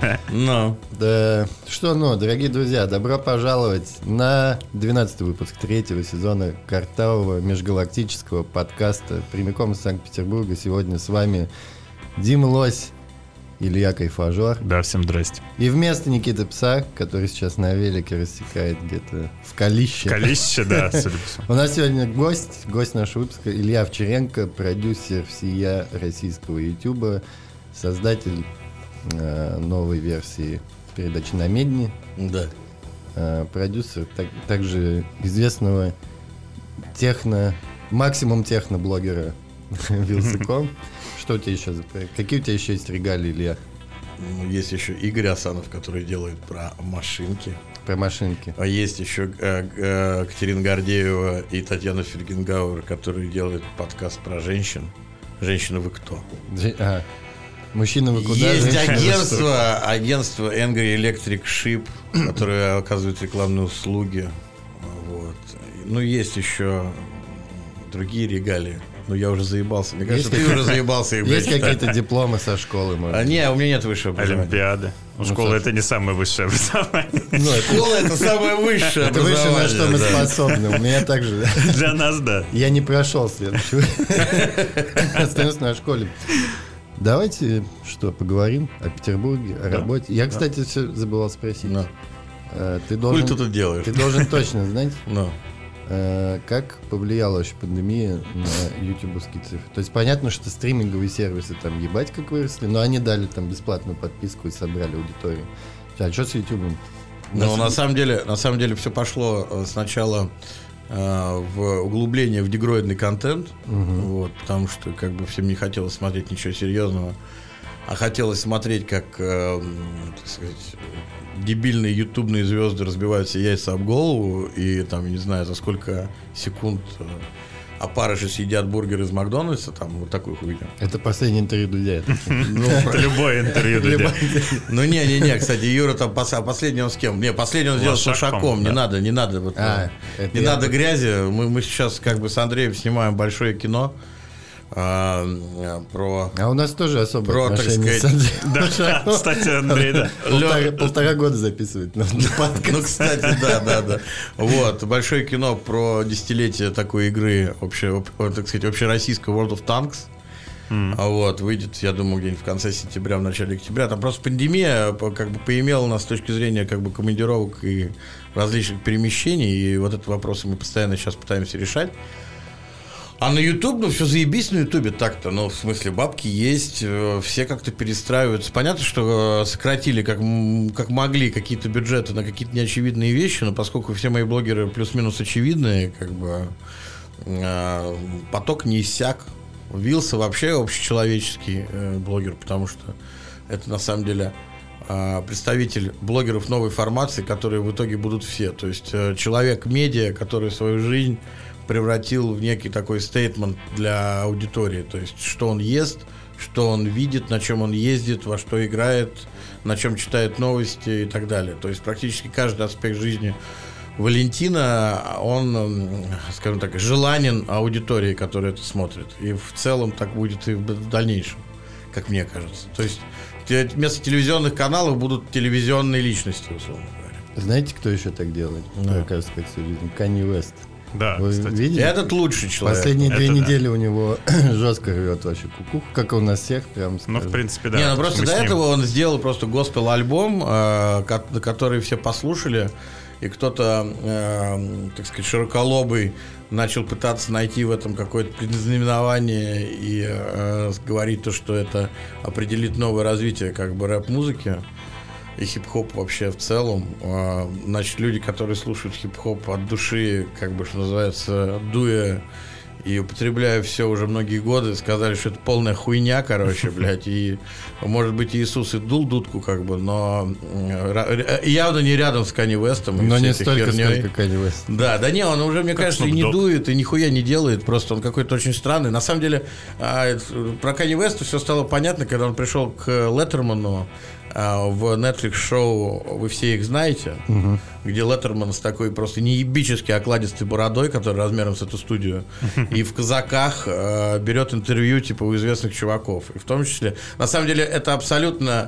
Да, что, дорогие друзья, добро пожаловать на 12-й выпуск 3-го сезона картавого межгалактического подкаста прямиком из Санкт-Петербурга. Сегодня с вами Дима Лось, Илья Кайфажор. Да, всем здрасте. И вместо Никиты Пса, который сейчас на велике рассекает где-то в Калище. Калище, да, судя по всему. У нас сегодня гость нашего выпуска Илья Овчаренко, продюсер всея российского ютуба, создатель новой версии передачи «На Медне». Да. Продюсер также известного максимум техно-блогера Вилсаком. Что у тебя еще за проект? Какие у тебя еще есть регалии, Илья? Есть еще Игорь Асанов, который делает про машинки. Про машинки. А есть еще Катерина Гордеева и Татьяна Фельгенгауэр, которые делают подкаст про женщин. Женщины, вы кто? Мужчина, вы куда? Есть агентство Angry Electric Ship, которое оказывает рекламные услуги. Вот. Есть еще другие регалии. Я уже заебался. Мне кажется, ты уже заебался их Есть какие-то дипломы со школы? Не, у меня нет высшего образования. Олимпиады. Школа — это не самое высшее образование. Школа — это самое высшее образование. Это выше, на что мы способны. У меня также. Для нас, да. Я не прошел следующего. Остаемся на школе. Давайте поговорим о Петербурге, о работе. Я, кстати, все забывал спросить. Хуй ты тут делаешь? Ты должен точно знать, как повлияла вообще пандемия на ютубовские цифры. То есть понятно, что стриминговые сервисы там ебать как выросли, но они дали там бесплатную подписку и собрали аудиторию. А что с ютубом? На самом деле все пошло сначала в углубление в дегроидный контент, потому что всем не хотелось смотреть ничего серьезного, а хотелось смотреть, как дебильные ютубные звезды разбивают себе яйца об голову и не знаю, за сколько секунд опарыши съедят бургер из Макдональдса, вот такую хуйню. Это последнее интервью Дудя. Это любое интервью Дудя. Не, кстати, Юра последний он с кем? Последний он сделал с Лошаком. Не надо грязи. Мы сейчас с Андреем снимаем большое кино. А у нас тоже особое отношение с Андреем. Да, кстати, Андрей, да. Полтора года записывает на подкаст. Кстати, да. Большое кино про десятилетие такой игры, общероссийского World of Tanks. Выйдет, я думаю, где-нибудь в конце сентября, в начале октября. Там просто пандемия поимела нас с точки зрения командировок и различных перемещений. И этот вопрос мы постоянно сейчас пытаемся решать. А на YouTube, все заебись на YouTube так-то, в смысле бабки есть, все как-то перестраиваются. Понятно, что сократили как могли какие-то бюджеты на какие-то неочевидные вещи, но поскольку все мои блогеры плюс-минус очевидные, поток не иссяк. Вился вообще общечеловеческий блогер, потому что это на самом деле представитель блогеров новой формации, которые в итоге будут все. То есть человек-медиа, который свою жизнь превратил в некий такой стейтмент для аудитории. То есть, что он ест, что он видит, на чем он ездит, во что играет, на чем читает новости и так далее. То есть, практически каждый аспект жизни Валентина, он, скажем так, желанен аудитории, которая это смотрит. И в целом так будет и в дальнейшем, как мне кажется. То есть, вместо телевизионных каналов будут телевизионные личности, условно говоря. Знаете, кто еще так делает? Канье Уэст. Да, вы видите? Этот лучший человек. Последние 2 недели у него жестко рвет вообще кукуху, как у нас всех, прям скажем. В принципе, да. Просто до этого он сделал просто госпел-альбом, который все послушали, и кто-то, так сказать, широколобый начал пытаться найти в этом какое-то предзнаменование и говорить то, что это определит новое развитие рэп-музыки. И хип-хоп вообще в целом. Значит, люди, которые слушают хип-хоп от души, что называется, дуя и употребляя все уже многие годы, сказали, что это полная хуйня, блядь, и, может быть, Иисус и дул дудку, но явно не рядом с Канье Уэстом. Но не столько, сколько Канье Уэст. Да, не, он уже, мне кажется, и не дует, и нихуя не делает, просто он какой-то очень странный. На самом деле, про Канье Уэста все стало понятно, когда он пришел к Леттерману, в Netflix-шоу «Вы все их знаете», где Леттерман с такой просто неебически окладистой бородой, которая размером с эту студию, и в казаках берет интервью у известных чуваков. И в том числе, на самом деле, это абсолютно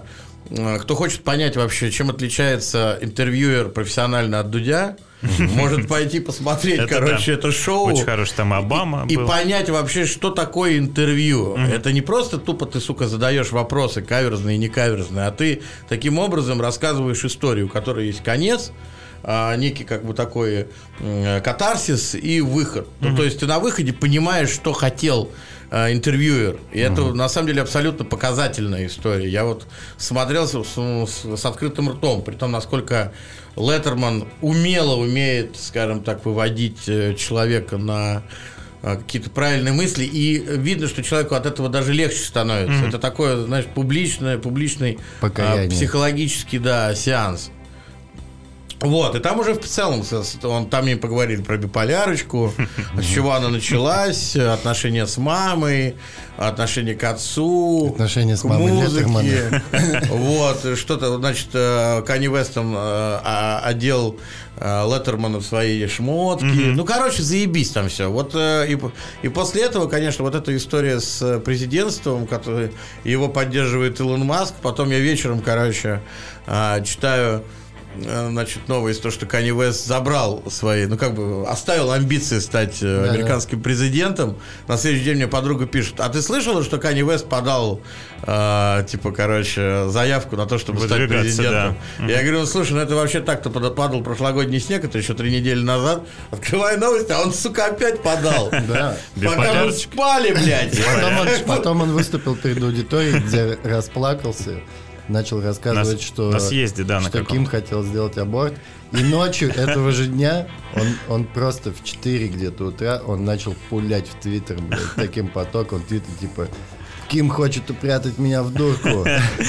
кто хочет понять вообще, чем отличается интервьюер профессионально от Дудя, может пойти посмотреть, это шоу. Очень хороший там Обама и был. понять вообще, что такое интервью. Это не просто тупо ты, сука, задаешь вопросы каверзные и не каверзные, а ты таким образом рассказываешь историю, у которой есть конец, некий как бы такой катарсис и выход. Ну, то есть ты на выходе понимаешь, что хотел интервьюер. И это на самом деле абсолютно показательная история. Я вот смотрел с открытым ртом, при том, насколько Леттерман умеет, скажем так, выводить человека на какие-то правильные мысли, и видно, что человеку от этого даже легче становится. Это такое, знаешь, публичный психологический, сеанс. Вот, и там уже в целом там им поговорили про биполярочку, с чего она началась, отношения с мамой, отношения к отцу, отношения с мамой музыке. Вот, что-то, значит, Канье Уэст одел Леттермана в свои шмотки. Ну, короче, заебись там все. Вот, и после этого, конечно, вот эта история с президентством, который его поддерживает Илон Маск. Потом я вечером, короче, читаю, значит, новость, то, что Канье Уэст забрал свои, оставил амбиции стать американским президентом. На следующий день мне подруга пишет: а ты слышала, что Канье Уэст подал, заявку на то, чтобы стать президентом? Да. Я говорю: слушай, это вообще так-то падал прошлогодний снег, это еще 3 недели назад. Открываю новости, а он, сука, опять подал. Да. Пока мы спали, блядь. Потом он выступил перед аудиторией, где расплакался. Начал рассказывать, что Ким хотел сделать аборт. И ночью этого же дня он просто в 4 где-то утра он начал пулять в Твиттер, блядь, таким потоком. Твиттер типа: Ким хочет упрятать меня в дурку. Но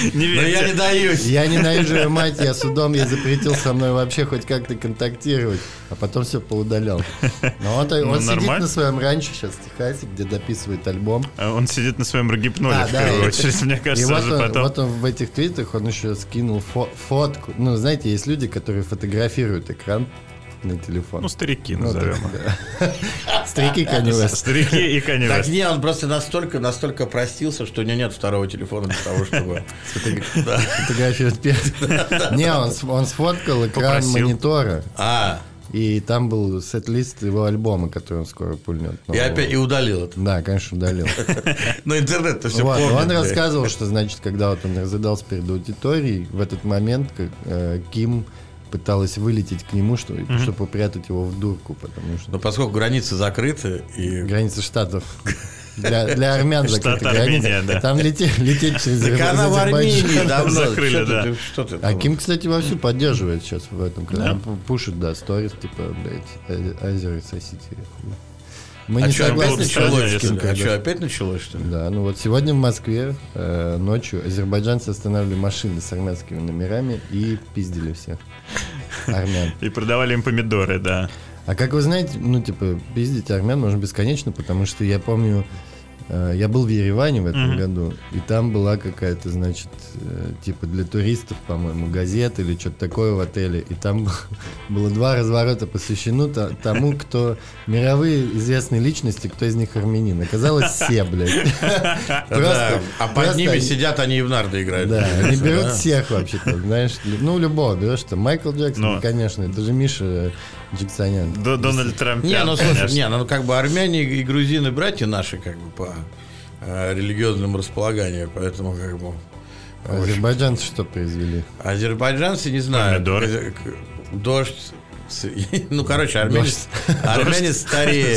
я не даюсь. Я ненавижу ее мать, я судом ей запретил со мной вообще хоть как-то контактировать. А потом все поудалял. Но он сидит на своем ранчо сейчас в Техасе, где дописывает альбом. Он сидит на своем рогипноле, в первую очередь, мне кажется. И вот он в этих твитах, он еще скинул фотку. Ну, знаете, есть люди, которые фотографируют экран на телефон. Ну, старики назовем. Старики Канье Уэст. Старики и Канье Уэст. Так не, он просто настолько простился, что у него нет второго телефона для того, чтобы фотографировать перед. Не, он сфоткал экран монитора. И там был сет-лист его альбома, который он скоро пульнет. И опять и удалил это. Да, конечно, удалил. Но интернет-то все помнит. Он рассказывал, что, значит, когда вот он разрыдался перед аудиторией, в этот момент Ким пыталась вылететь к нему, чтобы упрятать его в дурку, потому что... Но поскольку границы закрыты и... Границы штатов. Для армян закрыты границы. Там лететь через Азербайджан. Так она в Армении давно закрыли, да. А Ким, кстати, вовсю поддерживает сейчас в этом. Когда пушит, сторис, типа, блядь, Азеры сосите. Мы не согласны с Ким. А что, опять началось, что ли? Да, ну вот сегодня в Москве ночью азербайджанцы останавливали машины с армянскими номерами и пиздили всех армян. И продавали им помидоры, да. А как вы знаете, пиздить армян можно бесконечно, потому что я помню, я был в Ереване в этом году, и там была какая-то, значит, типа для туристов, по-моему, газета или что-то такое в отеле, и там было 2 разворота посвящено тому, кто мировые известные личности, кто из них армянин. Оказалось, все, блядь. А под ними сидят, они и в нарды играют. Да, они берут всех вообще-то, знаешь, любого берешь, там, Майкл Джексон, конечно, это же Миша Джексанян. Дональд Трамп. Слушай, армяне и грузины братья наши, по религиозному располаганию, поэтому Азербайджанцы что произвели? Азербайджанцы, не знаю. Дождь. Армяне старее.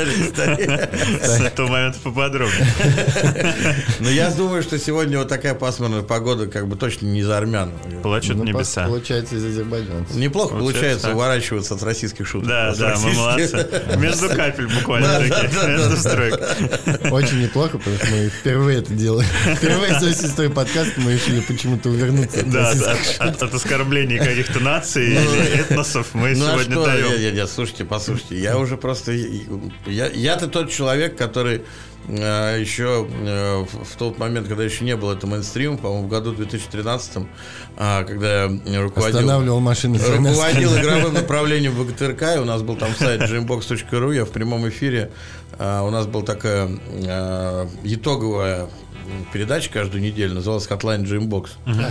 С этого момента поподробнее. Но я думаю, что сегодня вот такая пасмурная погода точно не из-за армян. Плачут небеса. Получается, из азербайджанцев. Неплохо получается уворачиваться от российских шуток. Да, мы молодцы. Между капель буквально. Между строк. Очень неплохо, потому что мы впервые это делаем. Впервые за всю историю подкаста мы решили почему-то увернуться от оскорблений каких-то наций или этносов. Мы сегодня даем. Слушайте, послушайте, я уже просто... Я-то тот человек, который еще в тот момент, когда еще не было это мейнстрима, по-моему, в году 2013, когда я Останавливал машины. руководил игровым направлением в ВГТРК, и у нас был там сайт gamebox.ru, я в прямом эфире, у нас была такая итоговая передача каждую неделю, называлась Hotline Gamebox.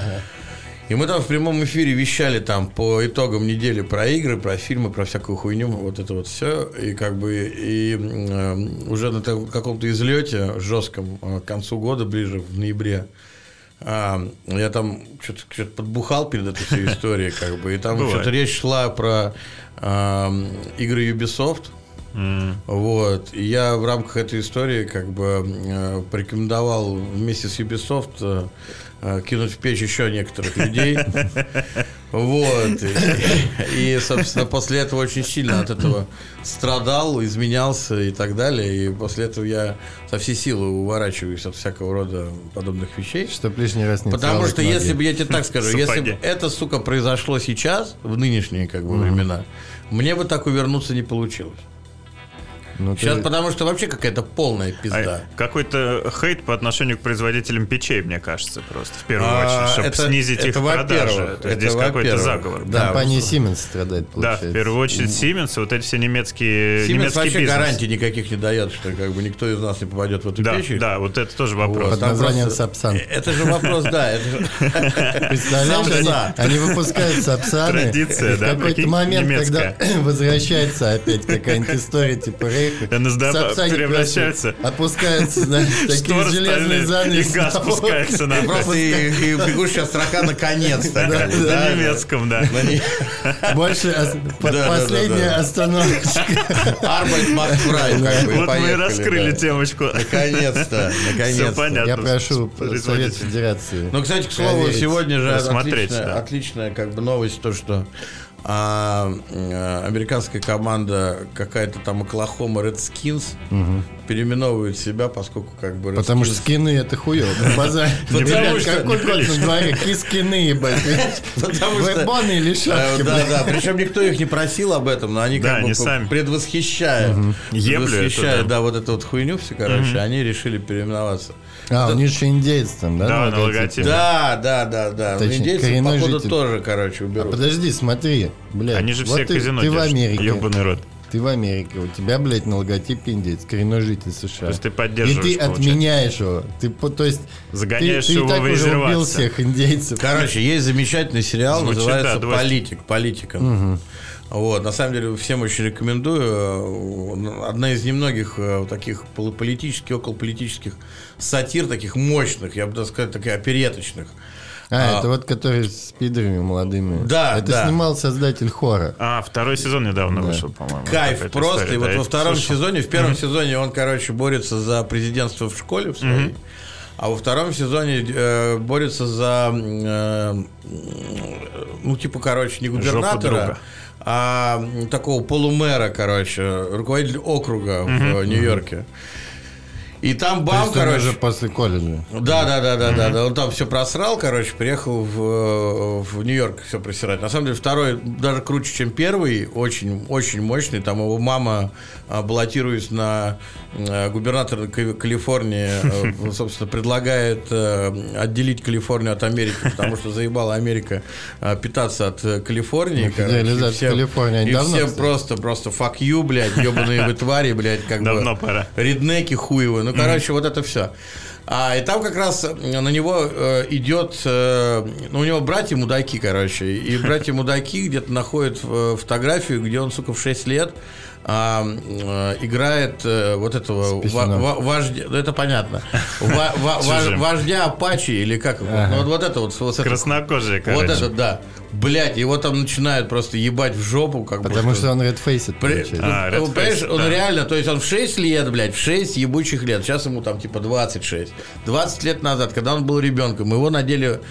И мы там в прямом эфире вещали там по итогам недели про игры, про фильмы, про всякую хуйню, вот это вот все. И как бы уже на каком-то излете жестком к концу года, ближе в ноябре, я там что-то подбухал перед этой всей историей, как бы, и там что-то речь шла про игры Ubisoft. Вот. И я в рамках этой истории как бы порекомендовал вместе с Ubisoft кинуть в печь еще некоторых людей. Вот. И, собственно, после этого очень сильно от этого страдал, изменялся и так далее. И после этого я со всей силы уворачиваюсь от всякого рода подобных вещей. Чтоб лишний раз не Потому что ноги. если бы, я тебе так скажу, если бы это, сука, произошло сейчас, в нынешние как бы времена, мне бы так увернуться не получилось. Ну, Сейчас, ты... потому что вообще какая-то полная пизда. Какой-то хейт по отношению к производителям печей, мне кажется, просто в первую очередь, чтобы снизить их продажи. То есть здесь какой-то заговор. Да, компания Siemens страдает, получается. Да, в первую очередь Siemens, вот эти все немецкие Siemens вообще бизнес. гарантий никаких не дает, что как бы никто из нас не попадет в эту печь. Да, вот это тоже вопрос. Под названием Сапсан. Это же вопрос, да. Представляешь, они выпускают Сапсаны. Традиция, в да, какой-то момент, когда возвращается опять какая-нибудь история типа Рейха, НСДАП превращается. Опускаются, знаешь, такие железные занавесы. И газ спускается на Просто и бегущая строка наконец-то. На немецком, да. Больше последняя остановочка. Арбайт Махфрай. Вот мы и раскрыли темочку. Наконец-то. Все понятно. Я прошу Совет Федерации. Ну, кстати, к слову, сегодня же посмотреть, отличная как бы новость, то, что американская команда какая-то там Оклахома Redskins переименовывает себя, поскольку как бы потому что скины это хуёво. Базар. Какой год на дворе? Какие скины, ебать? Вебоны или шапки? Да, причем никто их не просил об этом, но они как бы предвосхищая да, вот эту вот хуйню все, короче, они решили переименоваться. У них же индейцы там, да? Да, на логотипе. Да. Индейцы, походу, тоже, короче, уберут. Подожди, смотри, блядь. Они же все казино ты в Америке. Ёбаный рот. Ты в Америке, у тебя, блядь, на логотипе индейец, коренной житель США. То есть ты поддерживаешь, и ты отменяешь его. То есть загоняешь ты его так в уже убил резервацию. всех индейцев. Короче, есть замечательный сериал, Звучит, называется да, «Политика». Вот, на самом деле, всем очень рекомендую. Одна из немногих таких политических, околополитических сатир, таких мощных, я бы даже сказал, таких опереточных. Это вот который с пидорами молодыми. Да, это снимал создатель Хора. Второй сезон недавно вышел, по-моему. Кайф просто. История, и вот во втором сезоне, в первом сезоне он, короче, борется за президентство в школе в своей. А во втором сезоне борется за, ну, типа, короче, не губернатора, а такого полумэра, короче, руководитель округа в Нью-Йорке. И там бам, короче. Уже после колледжа. Да. Он там все просрал, короче, приехал в Нью-Йорк все просирать. На самом деле, второй даже круче, чем первый, очень, очень мощный. Там его мама, баллотируясь на губернатора Калифорнии, собственно, предлагает отделить Калифорнию от Америки, потому что заебала Америка питаться от Калифорнии. Федерализация Калифорнии. И всем просто fuck you, блядь, ебаные вы твари, блядь, как давно бы. Пора. Реднеки хуевые. Ну, короче, вот это все. И там как раз на него идет... у него братья-мудаки, короче. И братья-мудаки где-то находят фотографию, где он, сука, в 6 лет играет вот этого вождя... Это понятно. Вождя Апачи или как его? Ну, вот это вот. Краснокожие, короче. Вот это, да. Блять, его там начинают просто ебать в жопу. Потому что он редфейсит. Понимаешь, он реально, то есть он в 6 лет, блядь, в 6 ебучих лет. Сейчас ему там типа 26. 20 лет назад, когда он был ребенком, его надели,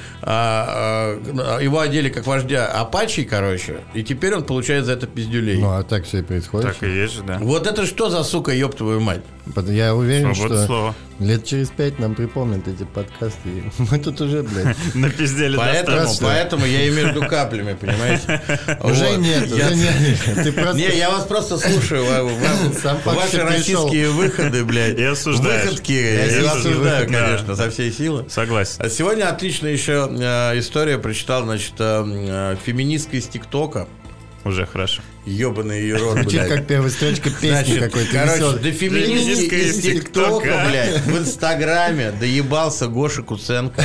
его одели как вождя Апачи, короче, и теперь он получает за это пиздюлей. Ну, а так все и происходит. Так и есть же, да. Вот это что за сука, ёб твою мать? Я уверен, Свобода что слова. лет через 5 нам припомнят эти подкасты. И мы тут уже, блядь. Напиздели Поэтому я и между каплями, понимаете? Уже нет. Не, я вас просто слушаю. Ваши российские выходы, блядь. И осуждаешь. Выходки. Я осуждаю, конечно, со всей силы. Согласен. Сегодня отличная еще история. Прочитал, значит, феминистка из ТикТока. Уже хорошо. Ёбаный ее рот, блядь. Чуть как первая строчка песни какой-то. Короче, до феминистки из ТикТока, блядь, в Инстаграме доебался Гоша Куценко.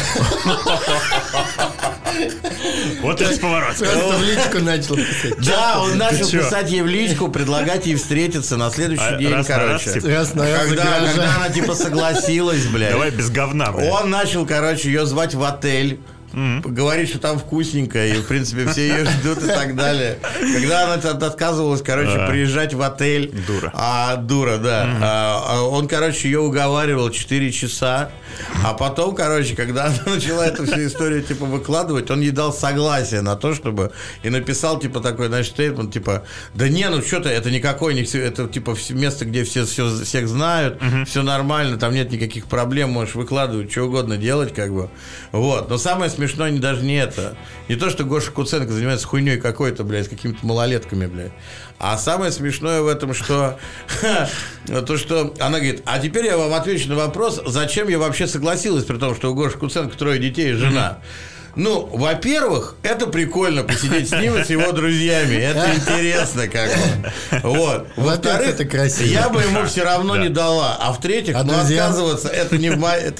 Вот это поворот. Просто в личку начал писать. Да, он начал писать ей в личку, предлагать ей встретиться на следующий день, короче. Когда она типа согласилась, блядь. Давай без говна, блядь. Он начал, короче, ее звать в отель. Говорит, что там вкусненько, и, в принципе, все ее ждут и так далее. Когда она отказывалась, короче, приезжать в отель. Дура. Дура, да. Он, короче, ее уговаривал 4 часа. А потом, короче, когда она начала эту всю историю, типа, выкладывать, он ей дал согласие на то, чтобы... И написал, типа, такой, значит, стейтмент, типа, да не, ну что-то, это никакой, это, типа, место, где всех знают, все нормально, там нет никаких проблем, можешь выкладывать, что угодно делать, как бы. Вот. Но самое смешное даже не это. Не то, что Гоша Куценко занимается хуйней какой-то, блядь, с какими-то малолетками, блядь. А самое смешное в этом, что то, что она говорит, а теперь я вам отвечу на вопрос, зачем я вообще согласилась, при том, что у Гоши Куценко 3 детей и жена. Ну, во-первых, это прикольно посидеть с ним и с его друзьями. Это интересно, как бы. Вот. Во-вторых, это красиво. Я бы ему все равно не дала. А в-третьих, ну, отказываться, это не в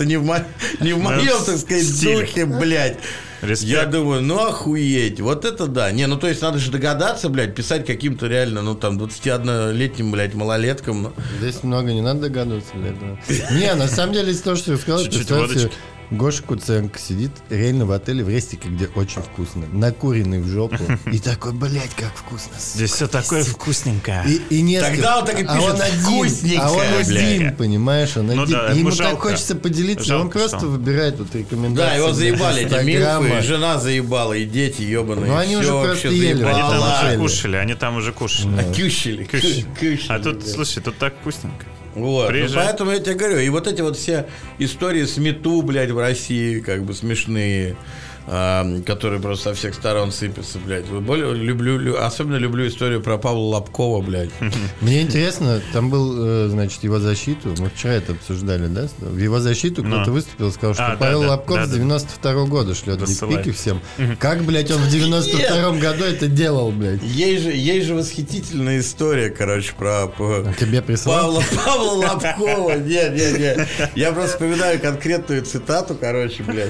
моем, так сказать, духе, блядь. Респект. Я думаю, ну охуеть, вот это да. Не, ну то есть надо же догадаться, блядь, писать каким-то реально, ну там 21-летним, блядь, малолеткам. Здесь много не надо догадываться, блядь. Не, на самом деле, из того, что я сказал, представьте, Гоша Куценко сидит реально в отеле в рестике, где очень вкусно, накуренный в жопу, и такой, блядь, как вкусно. Здесь все такое вкусненькое. И несколько. Тогда он так и пишет, вкусненькое. А он один, понимаешь, он один. Да, и ему так хочется поделиться, жалко, он просто выбирает вот рекомендации. Да, его заебали эти милфы, и жена заебала, и дети ебаные. Ну они уже просто ели. Они там уже кушали, они там уже кушали. Кющили. А тут, слушай, тут так вкусненько. Вот. Ну, поэтому я тебе говорю, и вот эти вот все истории с МИТУ, блядь, в России, как бы смешные, которые просто со всех сторон сыпятся, блядь. Особенно люблю историю про Павла Лобкова, блядь. Мне интересно, там был, значит, его защиту, мы вчера это обсуждали, да? В его защиту кто-то выступил и сказал, что Павел Лобков с 92-го года шлет дикпики всем. Как, блядь, он в 92-м году это делал, блядь? Есть же восхитительная история, короче, про тебе прислал? Павла Лобкова. Нет. Я просто вспоминаю конкретную цитату, короче, блядь.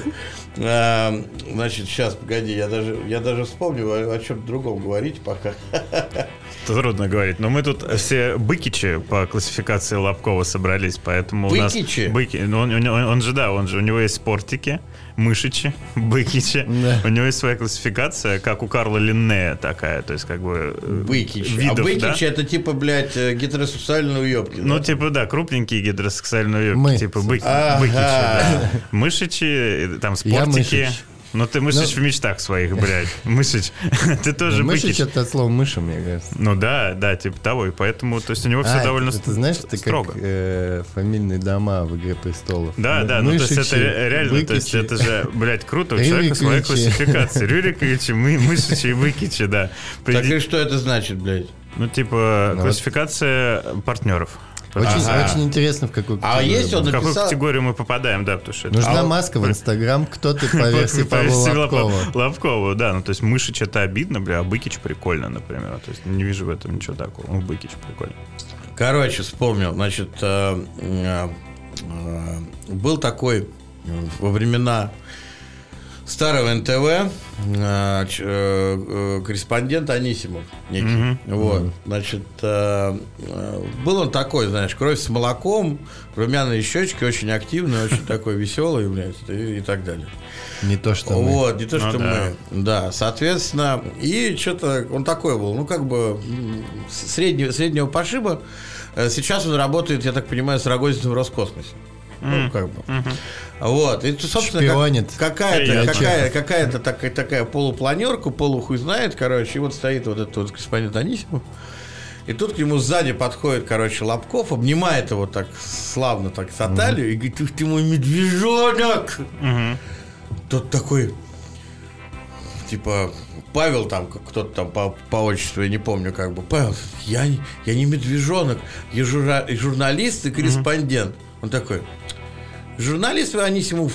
Значит, сейчас, погоди, я даже вспомню, о чем другом говорить пока. Трудно говорить, но мы тут все быкичи по классификации Лобкова собрались, поэтому у нас... Быки? Он же, у него есть спортики, мышичи, быкичи. Да. У него есть своя классификация, как у Карла Линнея такая, то есть как бы... Быкичи. Видов, а быкичи, да? Это типа, блядь, гетеросексуальные уёбки. Ну, да? Типа, да, крупненькие гетеросексуальные уёбки, типа быкичи. Да. Мышичи, там спортики. Ну, ты мыслишь в мечтах своих, блядь. Мыслишь. Ты тоже быкич. Мыслишь это от слова мыша, мне кажется. Ну да, типа того. И поэтому, то есть у него все довольно строго. Ты знаешь, это строго. Как фамильные дома в «Игре престолов». Да, ну то есть это реально, то есть это же, блядь, круто. У человека своя классификация. Рюриковичи, мышичи и быкичи, да. Так и что это значит, блядь? Ну, типа, классификация партнеров. Очень интересно, в какую категорию. В какую категорию мы попадаем, да, потому что... Нужна маска в Инстаграм, кто ты по версии Павла Лобкова. Лобкова, да, ну то есть Мышич это обидно, бля, а Быкич прикольно, например. То есть не вижу в этом ничего такого. Ну, Быкич прикольно. Короче, вспомнил, значит, был такой во времена старого НТВ корреспондент Анисимов некий. Вот. Значит, был он такой, знаешь, кровь с молоком, румяные щечки, очень активный, очень такой веселый, блядь, и так далее. Не то, что мы. Вот, не то, что мы. Да, соответственно, и что-то он такой был, ну, как бы среднего пошиба. Сейчас он работает, я так понимаю, с Рогозиным в Роскосмосе. Ну, как бы. Вот. И, собственно, какая-то такая полупланерка, полухуй знает, короче, и вот стоит вот этот вот корреспондент Анисимов. И тут к нему сзади подходит, Лобков, обнимает его так славно, так за талию, и говорит: ух ты мой медвежонок! Тот такой, типа, Павел там, кто-то там по отчеству, я не помню, Павел, я не медвежонок, я журналист и корреспондент. Он такой: журналисты Анисимов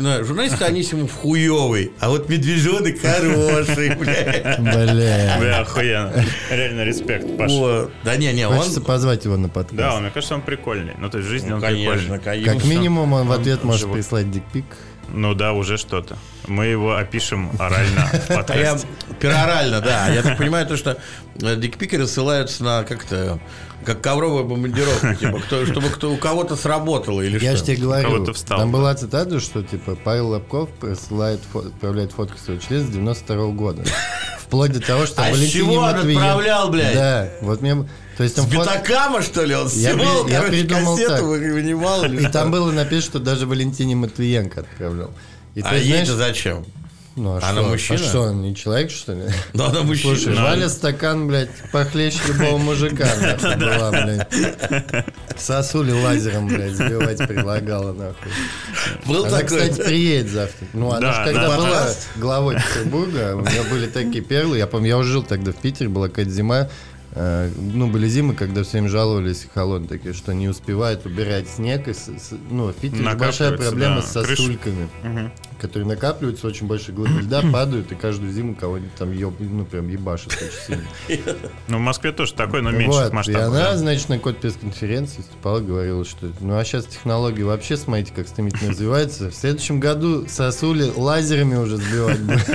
хуёвый, а вот медвежонок хороший, блядь. Бля, охуенно. Реально респект, Паша. Да не, хочется позвать его на подкаст. Да, мне кажется, он прикольный. Ну, то есть в жизни он прикольный. Как минимум, он в ответ может прислать дикпик. Ну да, уже что-то. Мы его опишем орально в подкасте. Перорально, да. Я так понимаю, то, что дикпики рассылаются на как ковровая бомбардировка, типа, чтобы у кого-то сработало или что. Я же тебе говорю, там была цитата, что типа Павел Лобков отправляет фотку своего члена с 92-го года. Вплоть до того, что Валентине Матвиенко... он отправлял, блядь? Да, вот мне... То есть он с Бетакама, что ли, он снимал, кассету вынимал? И там было написано, что даже Валентине Матвиенко отправлял. А ей-то зачем? Ну, она мужчина? А что, он не человек, что ли? Да, она мужчина. Слушай, Валя стакан, блядь, похлеще любого мужика, нахуй, была, блядь. Сосули лазером, блядь, сбивать предлагала, нахуй. Был она, такой. Кстати, приедет завтра. Ну, она же когда была главой Петербурга, у меня были такие перлы. Я помню, я уже жил тогда в Питере, была какая-то зима. Ну, были зимы, когда всем жаловались холодные такие, что не успевают убирать снег. Ну, в Питере большая проблема с сосульками, которые накапливаются, очень большие глыбы льда, падают, и каждую зиму кого-нибудь там прям ебашит очень сильно. Ну, в Москве тоже такой, но меньше масштабов. И она, значит, на какой-то пресс-конференции выступала, говорила, что ну, а сейчас технологии вообще, смотрите, как стремительно развиваются. В следующем году сосули лазерами уже сбивать будут.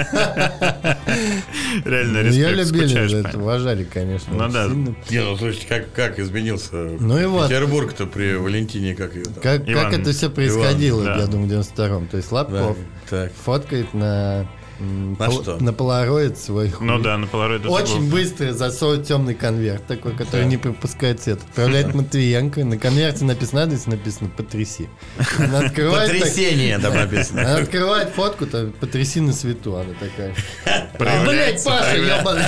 Реально респект. Ее любили, это уважали, конечно. Ну да. Не, ну слушайте, как изменился Петербург-то при Валентине, как ее там? Как это все происходило, я думаю, в 92-м. То есть Лобков фоткает на полароид свой хуй. Ну да, на полароид. Очень быстро засовывает темный конверт такой, который не пропускает свет. Отправляет Матвиенко. На конверте написано «Потряси». Потрясение там написано. Она открывает фотку, там «Потряси на свету». Она такая: блять, Паша, ебаный.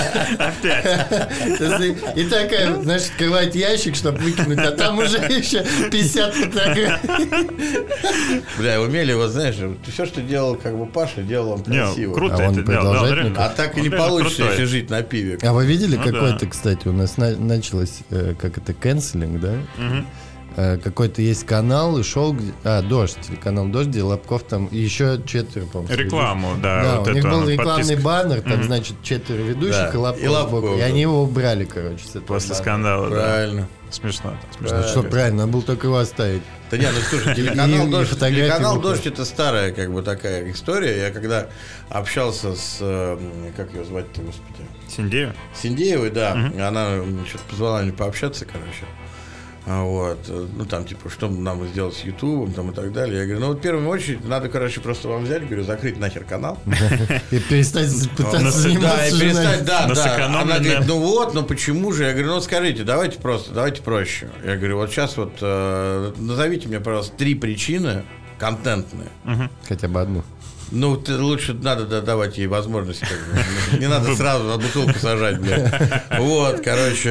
Опять. И такая, знаешь, открывает ящик, чтобы выкинуть, а там уже еще 50 фотографий. Бля, умели, вот знаешь, все, что делал Паша, делал он красиво. Круто это делал. А так и не получится, если жить на пиве. А вы видели, какой-то, кстати, у нас началось, как это, канцелинг, да? Какой-то есть канал и шоу, «Дождь», телеканал «Дождь», где Лобков там, и еще 4, по-моему. Рекламу, да. Да, вот у них был рекламный подписка. баннер, там, значит, 4 ведущих, да. и Лобков. И они его убрали, короче. После скандала, правильно. Да. Смешно. Что правильно, надо было только его оставить. Да нет, ну слушай, телеканал «Дождь» это старая такая история. Я когда общался с, как ее звать-то, господи? Синдеевой, да. Она что-то позвала мне пообщаться, короче. Вот, ну там типа, что нам сделать с Ютубом там и так далее. Я говорю, ну вот в первую очередь надо, просто вам взять, говорю, закрыть нахер канал. И перестать пытаться заниматься. Да, и перестать, да. Она говорит, ну вот, ну почему же? Я говорю, ну скажите, давайте проще. Я говорю, вот сейчас вот назовите мне, пожалуйста, 3 причины контентные. Хотя бы одну. Ну, лучше надо давать ей возможность. Не надо сразу на бутылку сажать, блядь. Вот,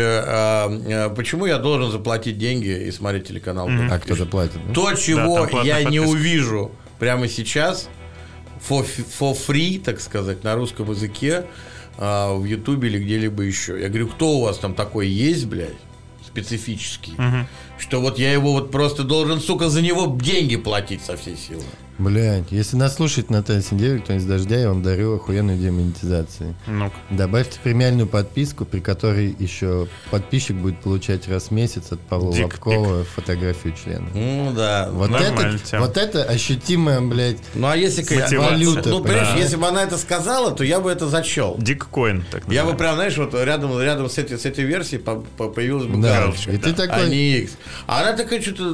короче, почему я должен заплатить деньги и смотреть телеканал? А кто заплатит? То, чего я не увижу прямо сейчас, for free, так сказать, на русском языке, в Ютубе или где-либо еще. Я говорю, кто у вас там такой есть, блядь, специфический, что вот я его вот просто должен, сука, за него деньги платить со всей силы. Блядь, если нас слушает Наталья Синдеева, кто-нибудь с «Дождя», я вам дарю охуенную идею монетизации. Ну-ка. Добавьте премиальную подписку, при которой еще подписчик будет получать раз в месяц от Павла Лобкова фотографию члена. Ну да. Вот это ощутимая, блядь, ну а если валюта. Ну, понимаешь, если бы она это сказала, то я бы это зачел. Диккоин, так называемый. Я бы прям, знаешь, вот рядом с этой версией появилась бы галочка. И ты такой... А не X. А она такая что-то...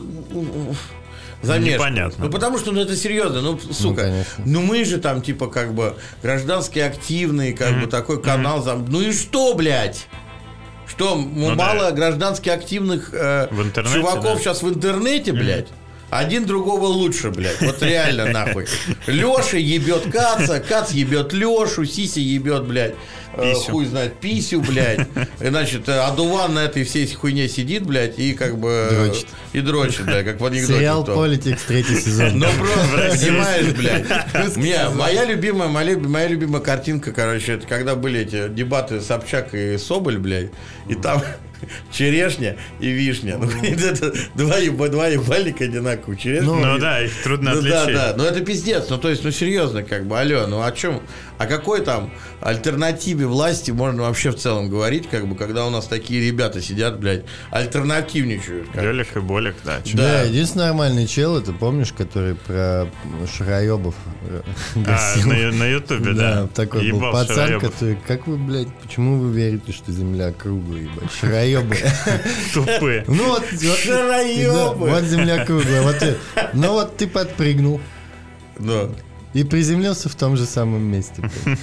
Замешка. Непонятно. Ну, потому что, это серьезно. Сука. Ну, мы же там, типа, гражданские активные, такой канал. Ну и что, блядь? Что, мало граждански активных чуваков сейчас в интернете, блядь? один другого лучше, блядь. Вот реально, нахуй. Леша ебет Каца, Кац ебет Лешу, Сися ебет, блядь, хуй знает, Писю, блядь. И, значит, Адуван на этой всей хуйне сидит, блядь, и как бы... Дрочит. И дрочит, блядь, как в анекдоте. Сериал «Политикс», 3-й сезон. Ну, просто, понимаешь, блядь. Моя любимая картинка, короче, это когда были эти дебаты Собчак и Соболь, блядь, и там... черешня и вишня. Ну, это два ебальника одинаковых. Черешня. Ну да, их трудно отличить. Да. Ну это пиздец. Ну то есть, ну серьезно, как бы, алло, ну о чем? О какой там альтернативе власти можно вообще в целом говорить, как бы, когда у нас такие ребята сидят, блядь, альтернативничают. Лёлик и Болик, да. Да, единственный нормальный чел, это помнишь, который про шароебов на Ютубе, да. Да, такой был пацан, который, как вы, блядь, почему вы верите, что Земля круглая, ебать? Шароебы. Тупые. Ну вот, шароебы. Вот Земля круглая. Ну вот ты подпрыгнул. Да. И приземлился в том же самом месте.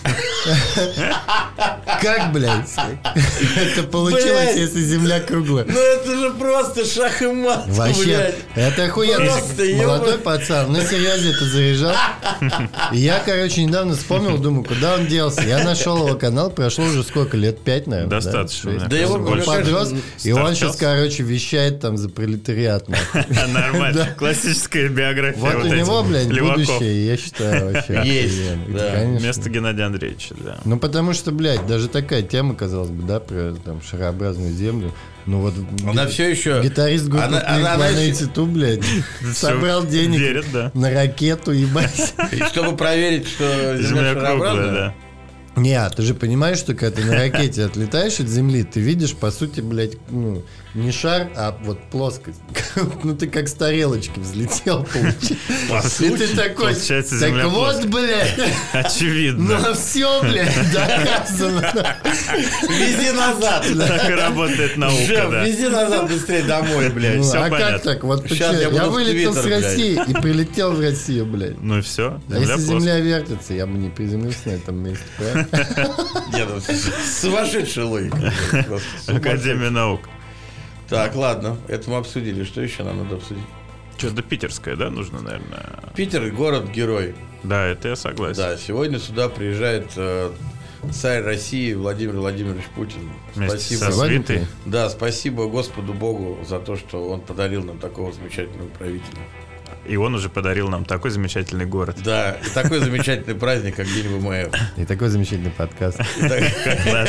Как, блядь? Это получилось, если Земля круглая. Ну это же просто шах и мат, вообще, это охуенно. Молодой пацан, ну серьезно это заряжал. И я, короче, недавно вспомнил, думаю, куда он делся. Я нашел его канал, прошло уже сколько, лет 5, наверное. Достаточно. Да его подрос, и он сейчас, короче, вещает там за пролетариат. Нормально. Классическая биография. Вот у него, блядь, будущее, я считаю, вообще. Есть, да. Вместо Геннадия Андреевича, да. Ну, потому что, блядь, даже такая тема, казалось бы, да, про там шарообразную землю. Ну вот она все еще... гитарист группы Planet, блядь, собрал денег верит, да. на ракету, ебать. И чтобы проверить, что Земля шарообразная, да. Не, ты же понимаешь, что когда ты на ракете отлетаешь от Земли, ты видишь, по сути, блядь, ну, не шар, а вот плоскость. Ну, ты как с тарелочки взлетел, получается. И ты такой, так вот, блядь. Очевидно. Ну, все, блядь, доказано. Вези назад. Так и работает наука, да. Вези назад быстрее домой, блядь. А как так? Вот я вылетел с России и прилетел в Россию, блядь. Ну и все. А если Земля вертится, я бы не приземлился на этом месте, правильно? Нет, сумасшедшая логика. Академия наук. Так, ладно, это мы обсудили. Что еще нам надо обсудить? Что-то питерское, да, нужно, наверное? Питер — город-герой. Да, это я согласен. Да, сегодня сюда приезжает царь России Владимир Владимирович Путин. Спасибо. Со свитой? Да, спасибо Господу Богу за то, что он подарил нам такого замечательного правителя. И он уже подарил нам такой замечательный город. Да, и такой замечательный праздник, как День ВМФ. И такой замечательный подкаст. Как наш.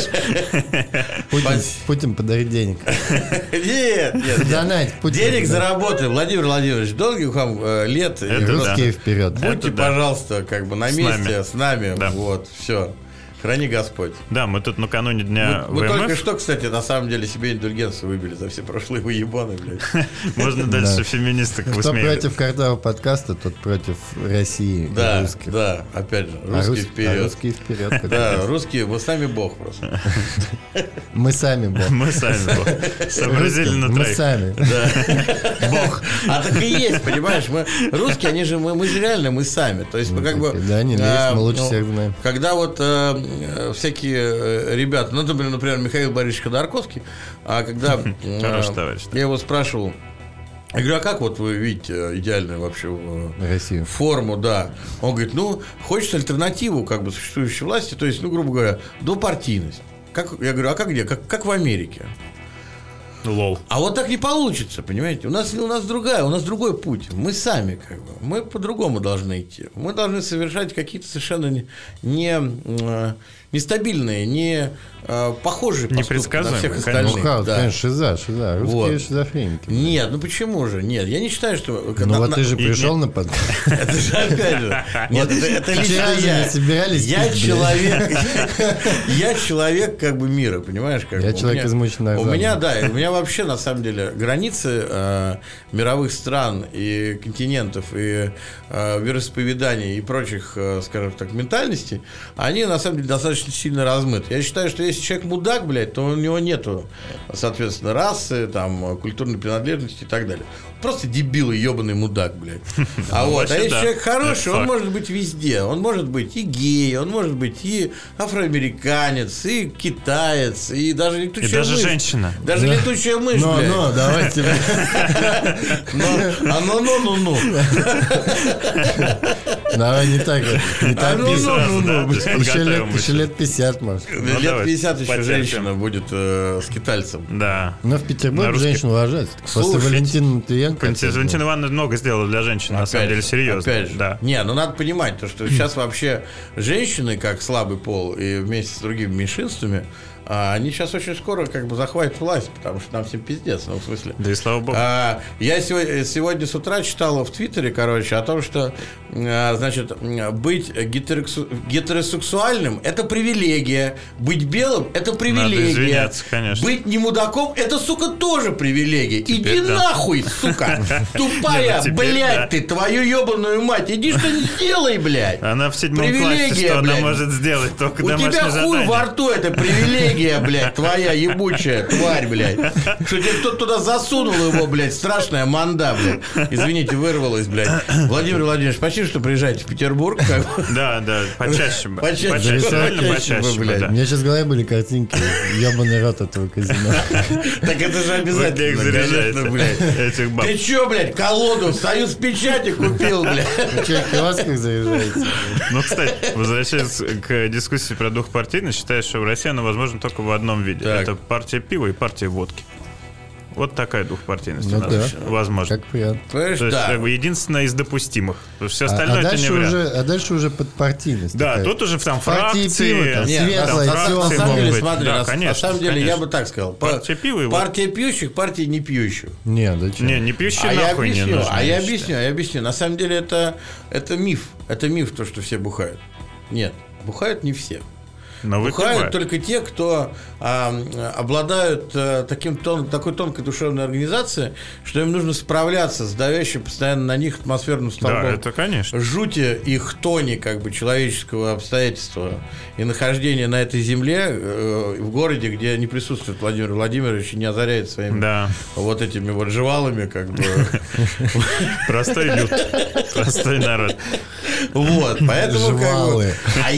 Путин подарит денег. Нет. Донать. Денег заработаем. Владимир Владимирович, долгих вам лет. Русские вперед. Будьте, пожалуйста, как бы на месте, с нами. Вот, все. Храни Господь. Да, мы тут накануне дня мы только что, кстати, на самом деле себе индульгенцию выбили за все прошлые выебаны, блядь. Можно дальше феминисток высмеивать. Кто против картавого подкаста, тот против России и русских. Да, опять же, русские вперед. Русские вперед. Да, русские, мы сами Бог просто. Мы сами Бог. Мы сами Бог. Сообразили на троих. Мы сами. Да. Бог. А так и есть, понимаешь, мы русские, они же, мы же реально мы сами. То есть мы как бы... Да, не лезь, мы лучше всех знаем. Когда вот всякие ребята, ну, например, Михаил Борисович Ходорковский, а когда я его спрашивал, я говорю, а как вот вы видите идеальную вообще Россию. Форму, да. Он говорит, ну, хочется альтернативу как бы существующей власти, то есть, ну, грубо говоря, двупартийность. Я говорю, а как где? Как в Америке. Лол. А вот так не получится, понимаете? У нас другой путь. Мы сами, как бы, мы по-другому должны идти. Мы должны совершать какие-то совершенно нестабильные, не похожие поступки на всех остальных. Ну, хаос, конечно, шиза. Русские шизофреники. Нет, ну почему же? Нет, я не считаю, что... Ну вот ты же пришел на подкаст. Это же опять же... Нет, это лично я. Собирались. Я человек как бы мира, понимаешь? Я человек измученный. У меня вообще, на самом деле, границы мировых стран и континентов, и вероисповеданий, и прочих, скажем так, ментальностей, они, на самом деле, достаточно достаточно сильно размыт. Я считаю, что если человек мудак, блядь, то у него нету, соответственно, расы, там, культурной принадлежности и так далее. Просто дебил и ебаный мудак, блядь. А если человек хороший, он может быть везде. Он может быть и гей, он может быть и афроамериканец, и китаец, и даже летучая мышь. И даже женщина. Даже летучая мышь, блядь. Ну, давайте. Ну. Давай не так. Еще лет 50, может. Лет 50 еще женщина будет скитальцем. Да. Но в Петербурге женщин уважают. После Валентина Матвиенко. Валентина Ивановна много сделала для женщин, на самом деле, серьезно. Опять же. Да. Не, ну надо понимать, то, что сейчас вообще женщины, как слабый пол, и вместе с другими меньшинствами, они сейчас очень скоро как бы захватят власть, потому что нам всем пиздец, ну, в смысле. Да и слава богу. Я сегодня с утра читал в Твиттере, короче, о том, что, значит, быть гетеросексуальным – это привилегия, быть белым – это привилегия. Надо извиняться, конечно. Быть не мудаком – это, сука, тоже привилегия. Теперь иди нахуй, сука, тупая, блядь, ты, твою ебаную мать, иди что-нибудь сделай, блядь. Она в 7 классе, что она может сделать, только домашнее задание. У тебя хуй во рту, это привилегия. Блядь, твоя ебучая тварь, блядь. Что тебе кто-то туда засунул его, блядь, страшная манда, блядь. Извините, вырвалась, блядь. Владимир Владимирович, спасибо, что приезжаете в Петербург. Да, почаще бы. Почаще, блядь. У меня сейчас в голове были картинки. Ебаный рот этого казино. Так это же обязательно, конечно, блядь. Ты че, блядь, колоду в Союз Печати купил, блядь? Вы че, в киосках заезжаете? Ну, кстати, возвращаясь к дискуссии про двухпартийность, считаю, что в России она возможна только в одном виде. Так. Это партия пива и партия водки. Вот такая двухпартийность у нас возможна. Как приятно. То есть, как бы, единственное из допустимых. Потому что все остальное это не вариант. А дальше уже подпартийность. Да, тут уже там фракции. Светлая, на самом деле, смотри, на самом деле, конечно. я бы так сказал. Партия пива и партия пьющих, партия не пьющих. Не, зачем? Не пьющие нахуй не нужны. Я объясню. На самом деле, это миф. Это миф, то, что все бухают. Нет, бухают не все. Бухают только те, кто обладают такой тонкой душевной организацией, что им нужно справляться с давящей постоянно на них атмосферным столбом. Да, это конечно. Жути и хтони как бы человеческого обстоятельства и нахождения на этой земле в городе, где не присутствует Владимир Владимирович и не озаряет своими вот этими вот жевалами как бы. Простой люд. Простой народ. Вот, поэтому как бы.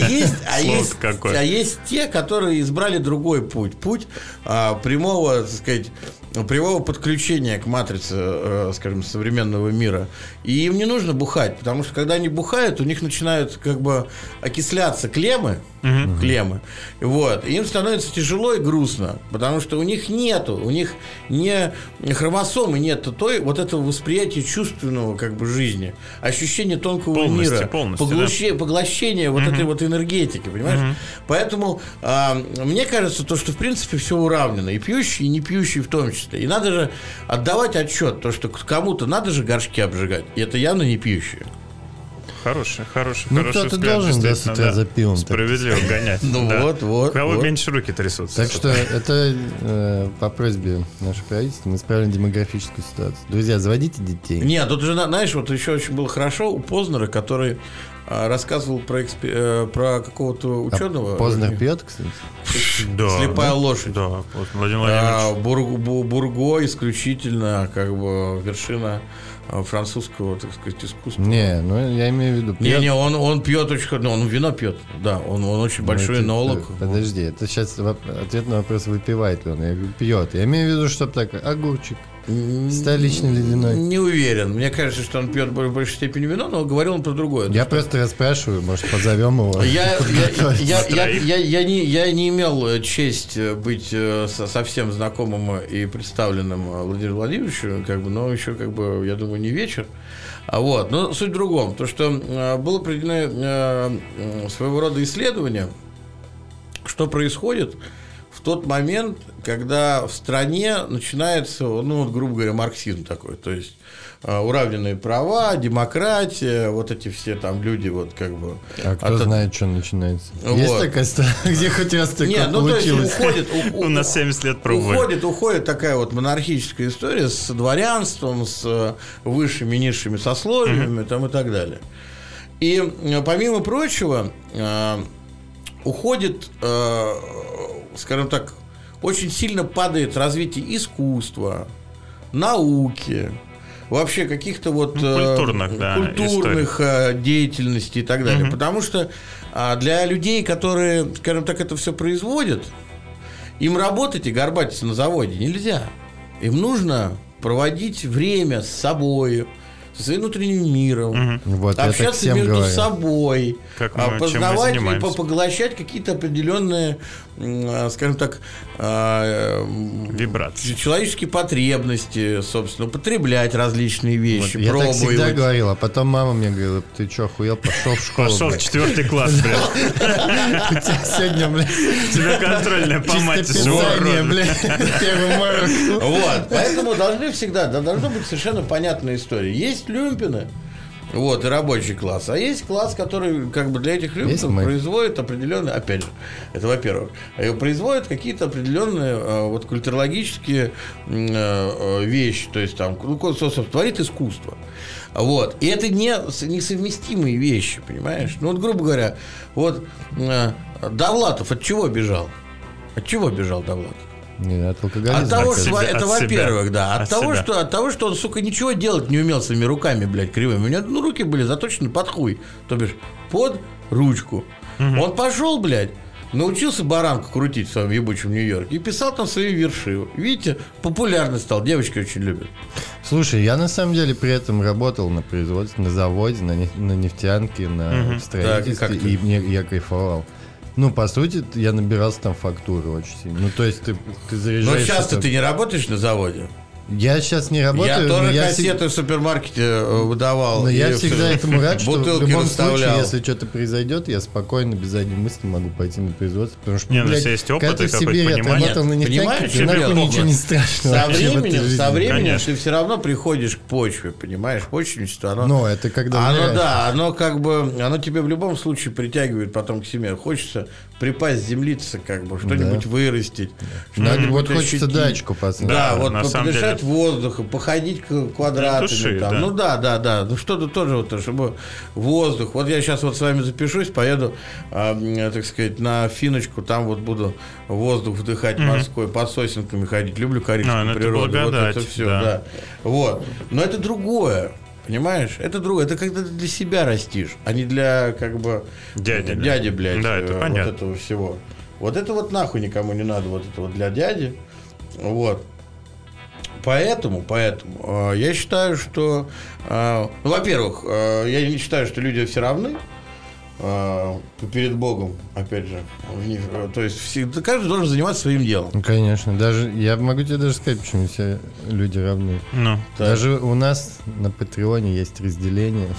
А есть те, которые избрали другой путь. Путь прямого, так сказать, прямого подключения к матрице, скажем, современного мира. И им не нужно бухать, потому что когда они бухают, у них начинают как бы окисляться клеммы, вот, и им становится тяжело и грустно, потому что у них не хромосомы, нет вот этого восприятия чувственного как бы жизни, ощущения тонкого мира, поглощения вот этой вот энергетики, понимаешь? Поэтому мне кажется, то, что в принципе все уравнено, и пьющие, и не пьющие в том числе. И надо же отдавать отчет, то, что кому-то надо же горшки обжигать, и это явно не пьющие. Хороший кто-то взгляд, должен, да, с утра за пивом. Справедливо гонять. Вот. У кого меньше руки трясутся. Так что это по просьбе нашего правительства мы исправим демографическую ситуацию. Друзья, заводите детей. Нет, тут же, знаешь, вот еще очень было хорошо у Познера, который рассказывал про какого-то ученого. Познер пьет, кстати? Слепая лошадь. Да, Владимир Владимирович. Бурго исключительно как бы вершина французского, так сказать, искусства. Не, ну я имею в виду. Не, он пьет очень, он вино пьет. Да, он очень большой энолог. Подожди, это сейчас ответ на вопрос, выпивает ли он. Я говорю, пьет. Я имею в виду, что так, огурчик. Столичный ледяной. Не уверен. Мне кажется, что он пьет в большей степени вино, но говорил он про другое. Я просто расспрашиваю, может, позовем его. Я не имел честь быть совсем знакомым и представленным Владимиру Владимировичу, как бы, но еще, как бы, я думаю, не вечер. Вот. Но суть в другом. То, что было проведено своего рода исследование, что происходит в тот момент, когда в стране начинается, ну, вот, грубо говоря, марксизм такой, то есть уравненные права, демократия, вот эти все там люди, вот как бы. А кто знает, что начинается? Вот. Есть такая страна, где хоть раз такое получилось? У нас 70 лет пробовали. Уходит такая вот монархическая история с дворянством, с высшими и низшими сословиями там, и так далее. И, помимо прочего, уходит, скажем так, очень сильно падает развитие искусства, науки, вообще каких-то вот культурных деятельностей и так далее. Потому что для людей, которые, скажем так, это все производят, им работать и горбатиться на заводе нельзя. Им нужно проводить время с собой, со своим внутренним миром, вот, общаться между собой, познавать и поглощать какие-то определенные, скажем так, вибрации, человеческие потребности, собственно, употреблять различные вещи, вот, пробовать. Я так всегда говорил, а потом мама мне говорила: ты что, охуел, пошел в школу. Пошел в 4 класс, блядь. У тебя сегодня, блядь, тебя контрольная по мате. Вот, поэтому должна быть совершенно понятная история. Есть люмпины, вот, и рабочий класс. А есть класс, который как бы для этих люмпинов производит определенные, опять же, это во-первых, производит какие-то определенные вот культурологические вещи, то есть там, собственно, творит искусство. Вот. И это несовместимые вещи, понимаешь? Ну вот, грубо говоря, вот Довлатов от чего бежал? От чего бежал Довлатов? От алкоголизма. От того, что это, во-первых, да. От того, что он, сука, ничего делать не умел своими руками, блядь, кривыми. У меня руки были заточены под хуй, то бишь под ручку. Он пошел, блядь, научился баранку крутить в своем ебучем Нью-Йорке и писал там свои верши. Видите, популярный стал, девочки очень любят. Слушай, я на самом деле при этом работал на производстве, на заводе, на нефтянке, на строительстве, и я кайфовал. Ну, по сути, я набирался там фактуры очень сильно. Ну, то есть ты заряжаешь... Но сейчас-то ты не работаешь на заводе? Я сейчас не работаю. Я тоже кассеты в супермаркете выдавал. Но я всегда этому рад, что в любом случае, если что-то произойдет, я спокойно, без задней мысли могу пойти на производство. Потому что, блядь, есть опыт, когда ты в Сибири отработал на нефтянке, ты нахуй ничего не страшно. Со временем ты все равно приходишь к почве, понимаешь? Почвенничество, оно... Но это когда... Оно как бы... Оно тебе в любом случае притягивает потом к себе. Хочется припасть, землиться, как бы, что-нибудь вырастить. Вот хочется дачку поставить. Да, вот подышать воздухом, походить квадратами. Там. Ну да. Ну что-то тоже, вот, чтобы воздух. Вот я сейчас вот с вами запишусь, поеду, так сказать, на Финочку, там вот буду воздух вдыхать морской, под сосенками ходить. Люблю карибскую природу. Вот это все, да. Вот. Но это другое. Понимаешь? Это другое. Это когда ты для себя растишь, а не для, как бы, дяди, блядь, да, это понятно. Вот этого всего. Вот это вот нахуй никому не надо, вот это вот для дяди. Вот. Поэтому я считаю, что, во-первых, я не считаю, что люди все равны перед Богом, опять же. То есть каждый должен заниматься своим делом. Ну, конечно. Даже я могу тебе даже сказать, почему все люди равны. Даже у нас на Патреоне есть разделение.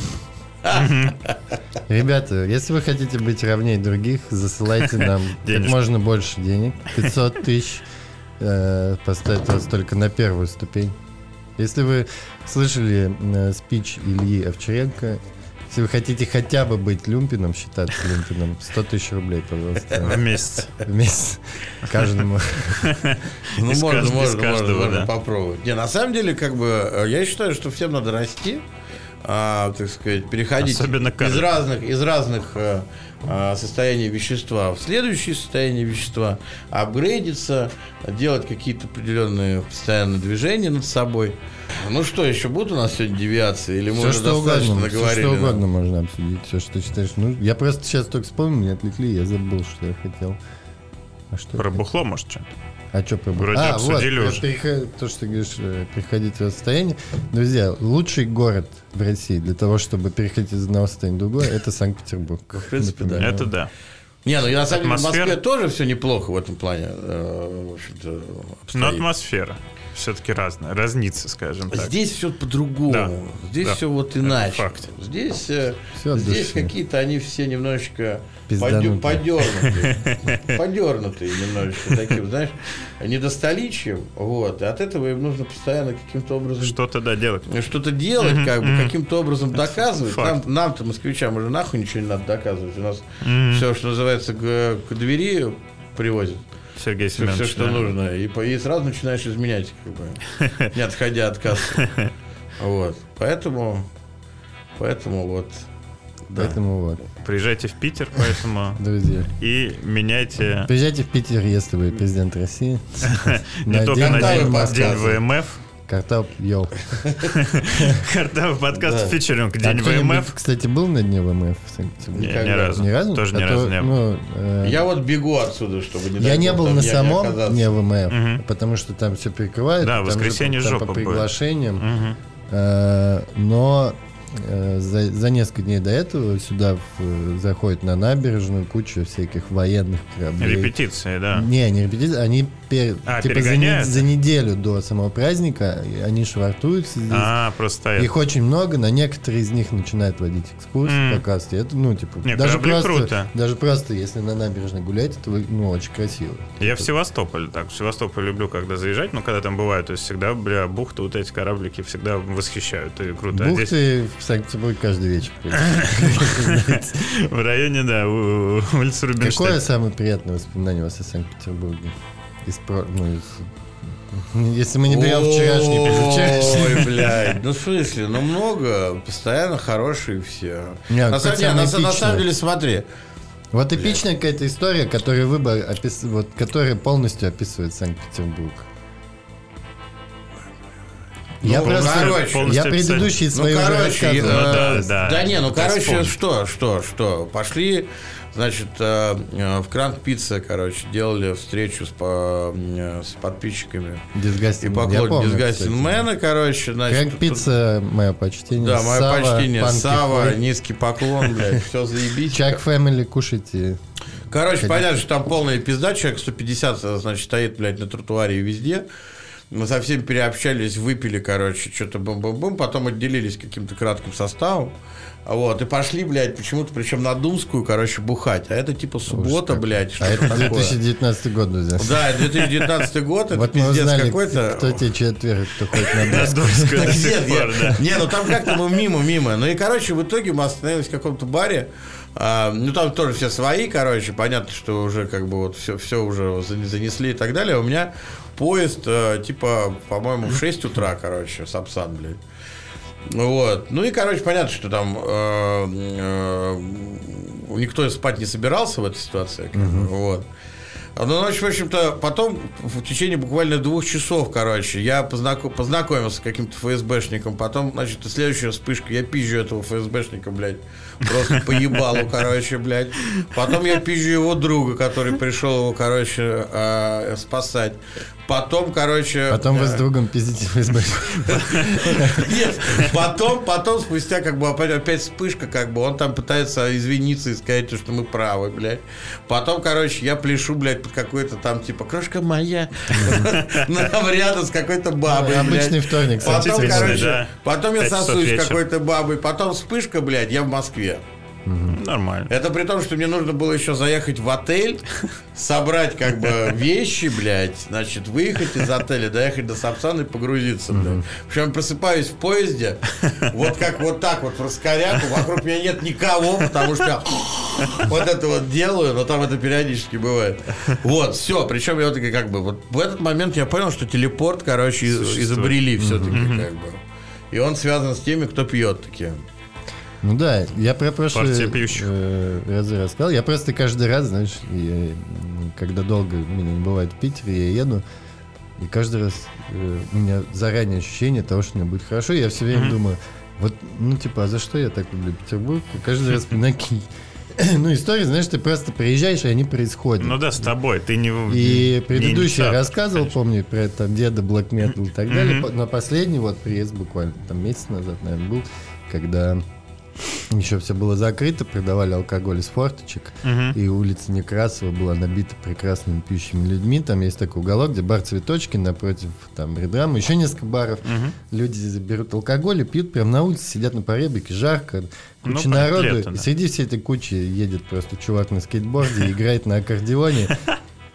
Ребята, если вы хотите быть равнее других, засылайте нам как можно больше денег. 500 тысяч. Поставить вас только на первую ступень. Если вы слышали спич Ильи Овчаренко, если вы хотите хотя бы быть люмпином, считаться люмпином, 100 тысяч рублей, пожалуйста. В месяц. В месяц. Каждому. Ну, можно попробовать. Не, на самом деле, как бы, я считаю, что всем надо расти, так сказать, переходить из разных состояния вещества в следующее состояние вещества, апгрейдиться, делать какие-то определенные постоянные движения над собой. Ну что, еще будут у нас сегодня девиации? Или мы уже достаточно наговорили? Все что угодно можно обсудить, все, что ты считаешь нужным. Я просто сейчас только вспомнил, меня отвлекли, я забыл, что я хотел. Про бухло, может, что-то? А что про бухло? Вроде обсудили уже. То, что ты говоришь, переходить в это состояние. Друзья, лучший город в России для того, чтобы переходить из одного состояния в другое, это Санкт-Петербург. В принципе, да. Это да. Не, ну на самом деле в Москве тоже все неплохо в этом плане. В общем-то, но атмосфера все-таки разная, разнится, скажем так. Здесь все по-другому. Да. Здесь все вот иначе. Факт. Здесь какие-то они все немножечко подернутые. Подернутые немножечко таким, знаешь, недостоличием. Вот. И от этого им нужно постоянно каким-то образом... Что-то делать. Что-то делать, как бы, каким-то образом доказывать. Нам-то, москвичам, уже нахуй ничего не надо доказывать. У нас все, что называется, к двери привозят. Сергей Семенович. Все, что нужно. И сразу начинаешь изменять, как бы, не отходя от кассы. Вот. Поэтому вот Да. Поэтому вот. Приезжайте в Питер, поэтому... Друзья. И меняйте... Приезжайте в Питер, если вы президент России. Не только на день ВМФ. Картав, йоу. Картав подкаст фичеринг День ВМФ. Кстати, был на дне ВМФ? Ни разу. Ни разу? Тоже ни разу не был. Я вот бегу отсюда, чтобы не... Я не был на самом дне ВМФ, потому что там все перекрывают. Да, в воскресенье жопа по приглашениям. Но за несколько дней до этого сюда заходит на набережную куча всяких военных кораблей. Репетиции, да. Не репетиции, они за неделю до самого праздника они швартуются здесь. Просто их очень много, на некоторые из них начинают водить экскурсии, показывать. Это, даже просто, если на набережной гулять, это очень красиво. Я в Севастополь люблю, когда заезжать, но когда там бываю, то есть всегда, бухты, вот эти кораблики всегда восхищают, и круто. Бухты в Санкт-Петербурге каждый вечер. В районе, да, улицы Рубинштейна. Какое самое приятное воспоминание у вас о Санкт-Петербурге? Если мы не берем вчерашний, Ой, блядь, в смысле, много, постоянно хорошие все. На самом деле, смотри. Вот эпичная какая-то история, которая полностью описывает Санкт-Петербург. Я предыдущие свои уже рассказывал. Что? Пошли, значит, в Кранк Пицца, делали встречу с подписчиками и поклонниками Disgusting Man, Кранк Пицца, мое почтение. Да, мое почтение. Сава, низкий поклон, блядь, все заебись. Чак Фэмили, кушайте. Понятно, что там полная пизда, человек 150, значит, стоит, блядь, на тротуаре и везде. Мы со всеми переобщались, выпили, что-то бум-бум-бум, потом отделились каким-то кратким составом, и пошли, блядь, почему-то, причем на Думскую, бухать, а это типа суббота, блядь, что это 2019 год, друзья. Да, 2019 год, это пиздец какой-то. Кто тебе четверг, кто ходит на Думскую до сих пор, да. Не, там как-то мы мимо. Ну и, в итоге мы остановились в каком-то баре. Там тоже все свои, понятно, что уже все уже занесли и так далее. У меня поезд, по-моему, в 6 утра, Сапсан, блядь. Ну и, понятно, что там никто спать не собирался в этой ситуации. Ну, в общем-то, потом в течение буквально 2 часов, я познакомился с каким-то ФСБшником, потом, значит, следующая вспышка, я пизжу этого ФСБшника, блядь, просто по ебалу, блядь. Потом я пизжу его друга, который пришел его, спасать. Потом, Потом вы с другом пиздите ФСБшника. Нет, потом, спустя, опять вспышка, он там пытается извиниться и сказать, что мы правы, блядь. Потом, я пляшу, блядь, под какой-то там, крошка моя, рядом с какой-то бабой, обычный вторник. Потом я сосусь с какой-то бабой, потом вспышка, блядь, я в Москве. Нормально. Это при том, что мне нужно было еще заехать в отель, собрать вещи, блядь, значит, выехать из отеля, доехать до Сапсана и погрузиться, блядь. Причем просыпаюсь в поезде, вот так в раскоряку, вокруг меня нет никого, потому что я вот это делаю, но там это периодически бывает. Все, причем я в этот момент я понял, что телепорт, изобрели все-таки, И он связан с теми, кто пьет такие. Ну да, я про прошлые разы рассказал. Я просто каждый раз, знаешь, когда долго меня не бывает в Питере, я еду, и каждый раз у меня заранее ощущение того, что мне будет хорошо. Я все время думаю, а за что я так люблю Петербург? И каждый раз истории, знаешь, ты просто приезжаешь, и они происходят. Ну да, с тобой, ты не... И предыдущий я рассказывал, помню, про деда, Black Metal и так далее. На последний приезд буквально месяц назад, наверное, был, когда... Еще все было закрыто, продавали алкоголь из форточек, и улица Некрасова была набита прекрасными пьющими людьми. Там есть такой уголок, где бар «Цветочки», напротив там Редрама, еще несколько баров. Люди берут алкоголь и пьют прямо на улице, сидят на поребрике, жарко, куча народу. И среди всей этой кучи едет просто чувак на скейтборде и играет на аккордеоне.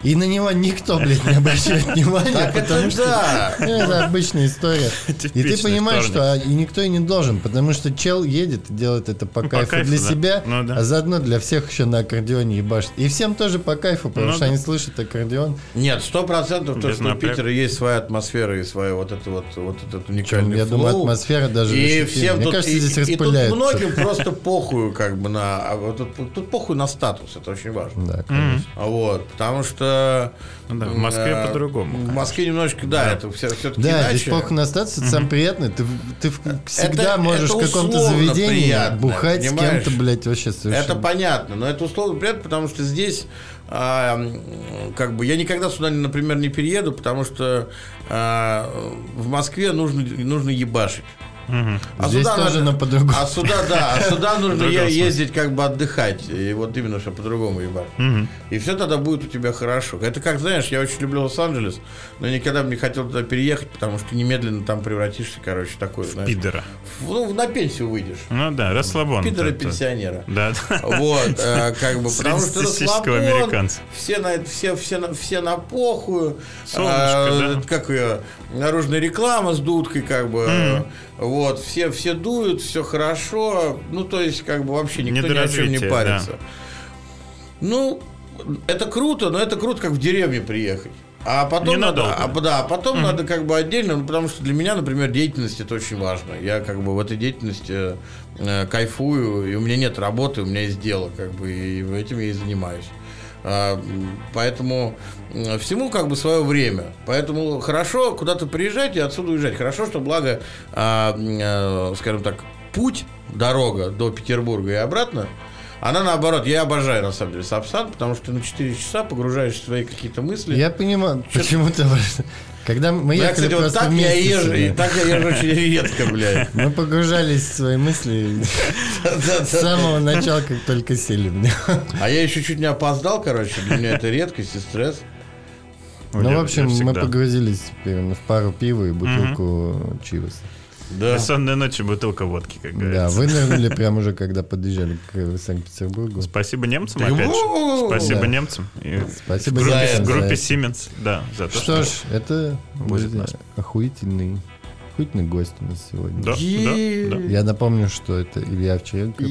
И на него никто, блядь, не обращает внимания, потому что это обычная история. И ты понимаешь, что и никто и не должен, потому что чел едет и делает это по кайфу для себя, а заодно для всех еще на аккордеоне ебашит. И всем тоже по кайфу, потому что они слышат аккордеон. Нет, 100% то, что у Питера есть своя атмосфера и своя вот этот уникальный флоу. Я думаю, атмосфера даже... И всем мне кажется, здесь распыляется. И тут многим просто похуй как бы на... Тут похуй на статус, это очень важно. Да, конечно. Вот, потому что... Да, в Москве по-другому. В Москве немножечко, это все-таки да, иначе. здесь похуй на статус, это самое приятное. Ты всегда можешь в каком-то заведении приятно, бухать понимаешь? С кем-то, блядь, вообще совершенно. Это понятно, но это условно приятно, потому что здесь как бы я никогда сюда, например, не перееду, потому что в Москве нужно ебашить. А здесь тоже надо, по-другому. А сюда нужно ездить как бы отдыхать. И вот именно, что по-другому ебать. И все тогда будет у тебя хорошо. Это как, знаешь, я очень люблю Лос-Анджелес, но никогда бы не хотел туда переехать, потому что немедленно там превратишься, короче, такой, знаешь. Пидора. На пенсию выйдешь. Ну да, расслабон. Пидора пенсионера. Да. Вот, как бы, потому что расслабон, американца. все на похую. Солнышко, как ее, наружная реклама с дудкой, как бы. Вот, все дуют, все хорошо. Ну, то есть, как бы вообще никто ни о чем не парится. Да. Ну, это круто, но это круто, как в деревню приехать. А потом потом надо как бы отдельно, потому что для меня, например, деятельность это очень важно. Я как бы в этой деятельности кайфую, и у меня нет работы, у меня есть дело, как бы, и этим я и занимаюсь. Поэтому всему как бы свое время. Поэтому хорошо куда-то приезжать и отсюда уезжать. Хорошо, что благо, скажем так, путь, дорога до Петербурга и обратно, она наоборот, я обожаю на самом деле Сапсан, потому что ты на 4 часа погружаешься в свои какие-то мысли. Я понимаю, почему-то... Когда мы ехали кстати, просто вот вместе... так я езжу очень редко, блядь. Мы погружались в свои мысли с самого начала, как только сели. А я еще чуть не опоздал, короче. Для меня это редкость и стресс. Ну, в общем, мы погрузились в пару пива и бутылку чиваса. Да. Бессонная ночь и бутылка водки, как говорится. Да, вынырнули прямо уже, когда подъезжали к Санкт-Петербургу. Спасибо немцам, опять же. Спасибо немцам. И спасибо группе Siemens, да, за то, что ж, это будет охуительный гость у нас сегодня. Да. Я напомню, что это Илья Овчаренко.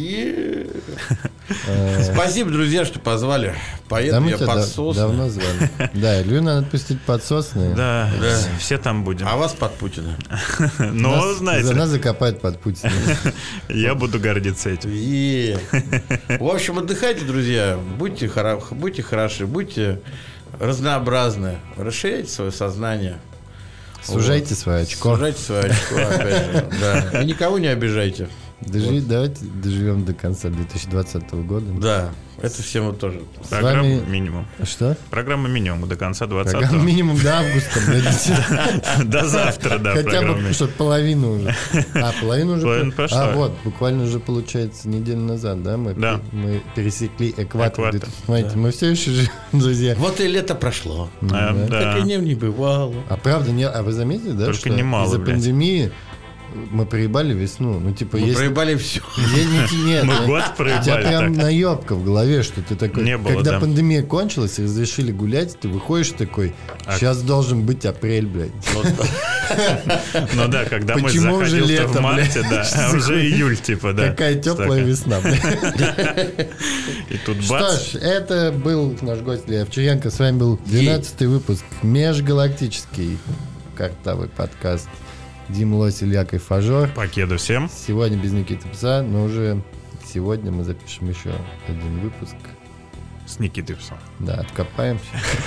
Спасибо, друзья, что позвали. Поеду я под сосны. Давно звали. Да, Илью надо отпустить под сосны. Да, все там будем. А вас под Путина. Но, знаете... Нас закопают под Путина. Я буду гордиться этим. В общем, отдыхайте, друзья. Будьте хороши, будьте разнообразны. Расширяйте свое сознание. Сужайте свое очко. Опять же. Да. И никого не обижайте. Давайте доживем до конца 2020 года. Да, это всем вот тоже. Программа минимум. Что? Программа минимум до конца 2020. Программа минимум до августа. До завтра, да. Хотя бы, что половину уже. Половину уже. Половину прошла. Вот, буквально уже, получается, неделю назад, да? Мы пересекли экватор. Смотрите, мы все еще живем, друзья. Вот и лето прошло. Как и не бывало. А правда, вы заметили, да, что из-за пандемии мы проебали весну. Ну, типа, мы проебали все. Нет, мы год проебали. У тебя прям наебка в голове, что ты такой... Не было, когда пандемия кончилась и разрешили гулять, ты выходишь такой, сейчас должен быть апрель, блядь. Ну да, когда мы заходили в марте, да, а уже июль, типа, да. Какая теплая весна, блядь. И тут бац. Что ж, это был наш гость Илья Овчаренко. С вами был 12-й выпуск межгалактический картавый подкаст. Дим Лось, Илья Кайфажор. Покеду всем. Сегодня без Никиты Пса, но уже сегодня мы запишем еще один выпуск. С Никитой Псом. Да, откопаемся.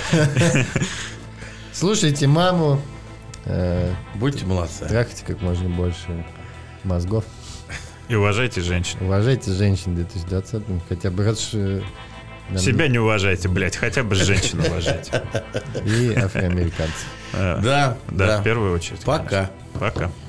Слушайте маму. Будьте молодцы. Трахайте как можно больше мозгов. И уважайте женщин. Уважайте женщин в 2020-м. Хотя бы раз... Себя не уважайте, блядь. Хотя бы женщин уважайте. И афроамериканцев. Да, в первую очередь. Пока. Пока.